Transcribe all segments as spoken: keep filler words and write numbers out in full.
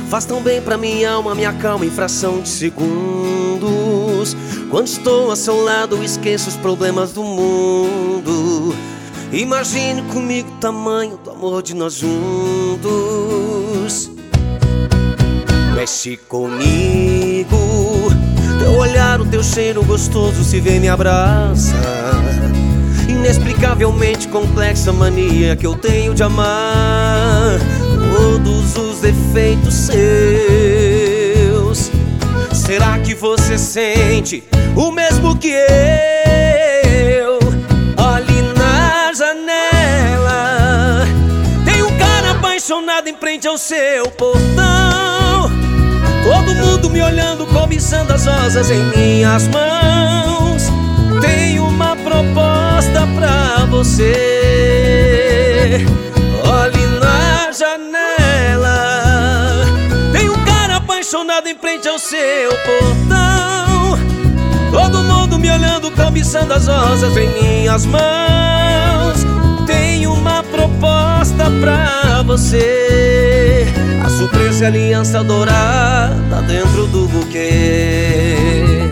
Faz tão bem pra minha alma, me acalma em fração de segundos. Quando estou a seu lado, esqueço os problemas do mundo. Imagine comigo o tamanho do amor de nós juntos. Mexe comigo, teu olhar, o teu cheiro gostoso se vem me abraça. Inexplicavelmente complexa mania que eu tenho de amar. Todos os defeitos seus. Será que você sente o mesmo que eu? Olhe na janela, tem um cara apaixonado em frente ao seu portão. Todo mundo me olhando, cobiçando as rosas em minhas mãos. Tem uma proposta pra você. Olhe na janela, tem um cara apaixonado em frente ao seu portão. Todo mundo me olhando, cobiçando as rosas em minhas mãos. Tem uma proposta pra você. A surpresa e a aliança dourada dentro do buquê.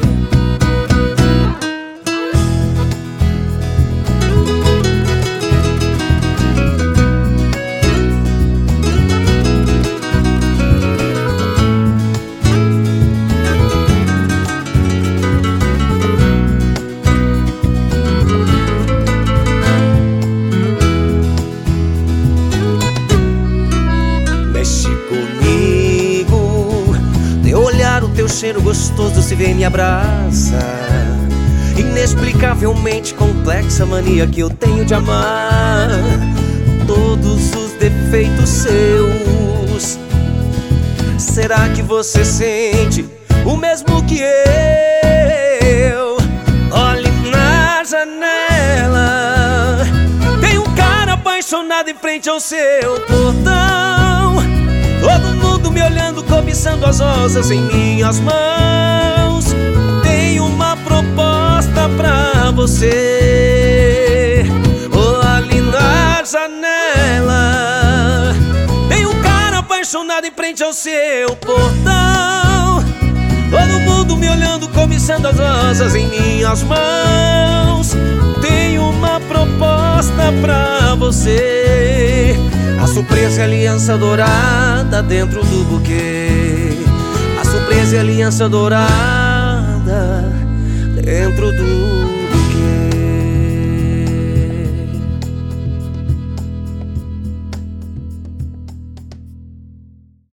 O teu cheiro gostoso se vem me abraça. Inexplicavelmente complexa mania que eu tenho de amar. Todos os defeitos seus. Será que você sente o mesmo que eu? Olhe na janela, tem um cara apaixonado em frente ao seu portão. Todo mundo me olhando, cobiçando as rosas em minhas mãos. Tem uma proposta pra você. Olhe na janela, tem um cara apaixonado em frente ao seu portão. Todo mundo me olhando, cobiçando as rosas em minhas mãos. Tem uma proposta pra você. A surpresa e a aliança dourada dentro do buquê. A surpresa e a aliança dourada dentro do